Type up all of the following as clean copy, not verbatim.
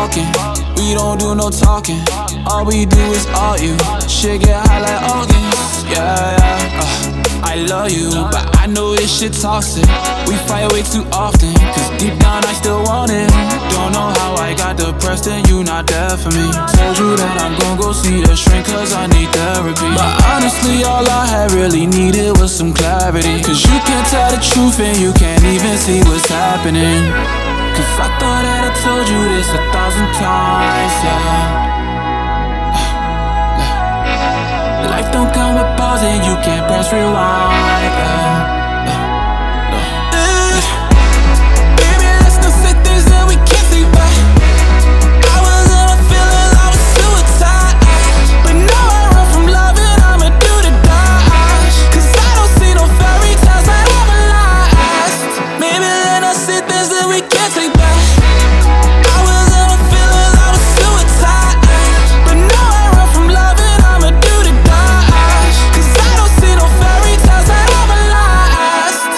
fucking, we don't do no talking. All we do is argue, shit get high like organs. I love you, but I know this shit toxic. We fight way too often, cause deep down I still want it. Don't know how I got depressed and you not there for me. Told you that I'm gon' go see the shrink cause I need therapy. But honestly all I had really needed was some clarity. Cause you can't tell the truth and you can't even see what's happening. Cause I thought that I told you this 1,000 times, yeah. Life don't come with pause and you can't press rewind, yeah. Baby, let's not say things that we can't say back. I was in a feeling I was suicide, but now I run from love and I'ma do the dash. Cause I don't see no fairy tales that ever last. Maybe let us say things that we can't take back. I was in a feeling I was suicide, but now I run from love and I'ma do the dash. Cause I don't see no fairy tales that ever last.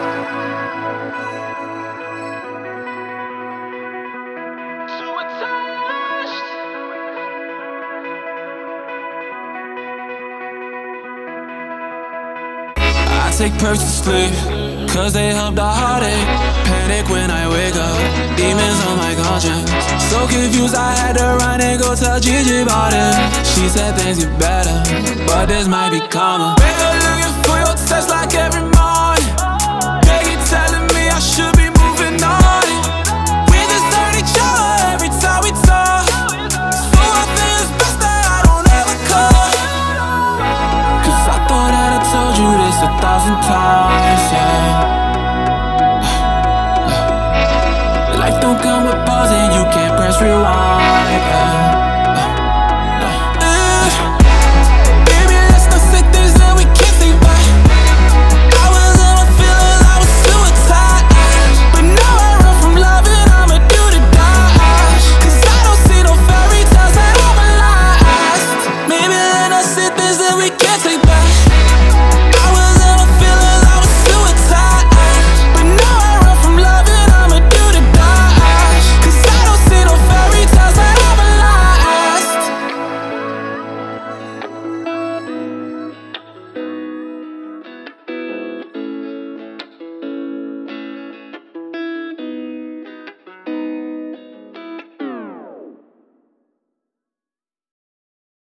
I take perks to sleep, cause they help the heartache. Panic when I wake up, demons on my conscience. So confused I had to run and go tell Gigi about it. She said things get better, but this might be karma. Been looking for your text like every morning. Peggy telling me I should be moving on. We just hurt each other every time we talk. So I think it's best that I don't ever call. Cause I thought that I told you this 1,000 times, yeah. Life don't come with pause and you can't press rewind.